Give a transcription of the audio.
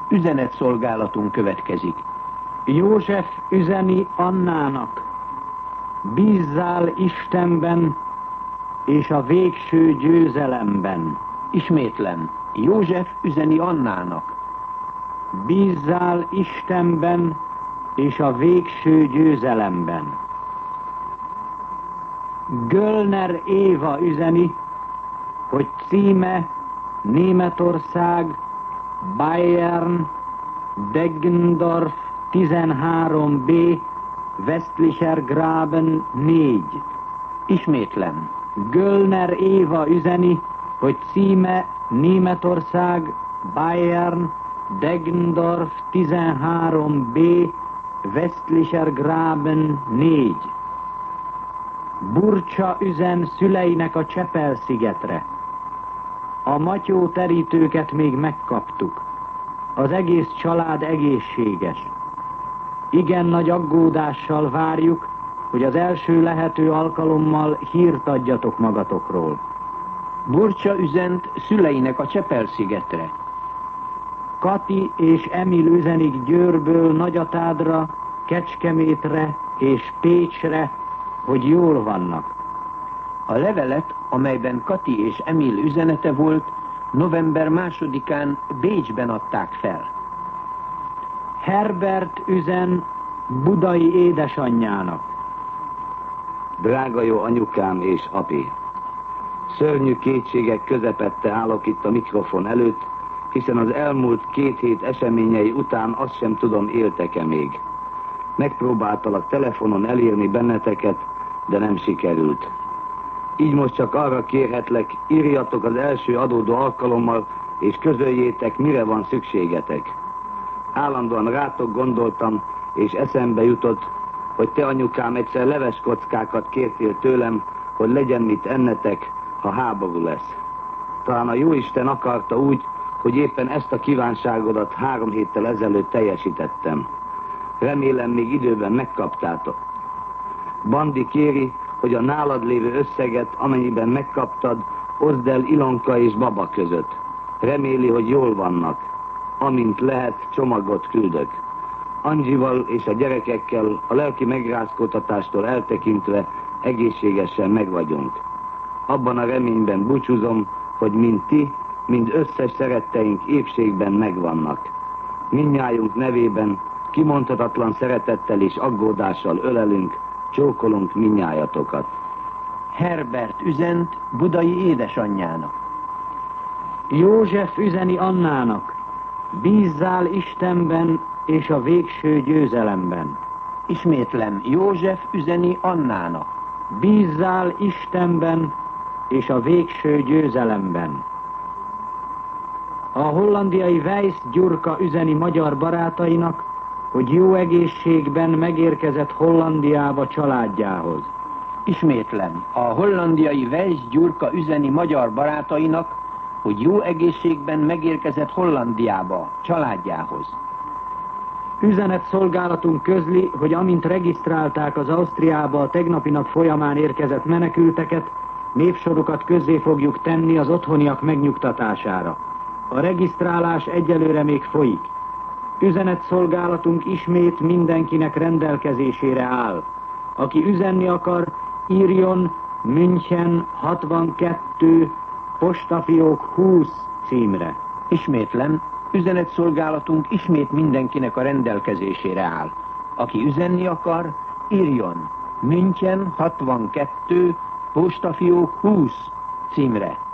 Üzenetszolgálatunk következik. József üzeni Annának: bízzál Istenben és a végső győzelemben. Ismétlem, József üzeni Annának: bízzál Istenben és a végső győzelemben. Göllner Éva üzeni, hogy címe Németország, Bayern, Deggendorf 13b, Westlicher Graben 4. Ismétlem, Göllner Éva üzeni, hogy címe Németország, Bayern, Deggendorf 13b, Westlicher Graben 4. Burcsa üzen szüleinek a Csepel-szigetre: a matyó terítőket még megkaptuk. Az egész család egészséges. Igen nagy aggódással várjuk, hogy az első lehető alkalommal hírt adjatok magatokról. Burcsa üzent szüleinek a Csepel-szigetre: Kati és Emil üzenik Győrből Nagyatádra, Kecskemétre és Pécsre, hogy jól vannak. A levelet, amelyben Kati és Emil üzenete volt, november 2-án Bécsben adták fel. Herbert üzen budai édesanyjának: drága jó anyukám és api, szörnyű kétségek közepette állok itt a mikrofon előtt, hiszen az elmúlt 2 hét eseményei után azt sem tudom, éltek-e még. Megpróbáltalak telefonon elérni benneteket, de nem sikerült. Így most csak arra kérhetlek, írjatok az első adódó alkalommal, és közöljétek, mire van szükségetek. Állandóan rátok gondoltam, és eszembe jutott, hogy te, anyukám, egyszer leveskockákat kértél tőlem, hogy legyen mit ennetek, ha háború lesz. Talán a Jóisten akarta úgy, hogy éppen ezt a kívánságodat 3 héttel ezelőtt teljesítettem. Remélem, még időben megkaptátok. Bandi kéri, hogy a nálad lévő összeget, amennyiben megkaptad, oszd el Ilonka és Baba között. Reméli, hogy jól vannak. Amint lehet, csomagot küldök. Angival és a gyerekekkel a lelki megrázkódtatástól eltekintve egészségesen megvagyunk. Abban a reményben búcsúzom, hogy mind ti, mind összes szeretteink épségben megvannak. Mindnyájunk nevében kimondhatatlan szeretettel és aggódással ölelünk, csókolunk mindnyájatokat. Herbert üzent budai édesanyjának: József üzeni Annának: bízzál Istenben és a végső győzelemben. Ismétlem, József üzeni Annának: bízzál Istenben és a végső győzelemben. A hollandiai Weiss Gyurka üzeni magyar barátainak, hogy jó egészségben megérkezett Hollandiába családjához. Ismétlem, a hollandiai Weiss Gyurka üzeni magyar barátainak, hogy jó egészségben megérkezett Hollandiába családjához. Üzenetszolgálatunk közli, hogy amint regisztrálták az Ausztriába a tegnapi nap folyamán érkezett menekülteket, névsorukat közzé fogjuk tenni az otthoniak megnyugtatására. A regisztrálás egyelőre még folyik. Üzenetszolgálatunk ismét mindenkinek rendelkezésére áll. Aki üzenni akar, írjon München 62, postafiók 20 címre. Ismétlem, üzenetszolgálatunk ismét mindenkinek a rendelkezésére áll. Aki üzenni akar, írjon München 62, postafiók 20 címre.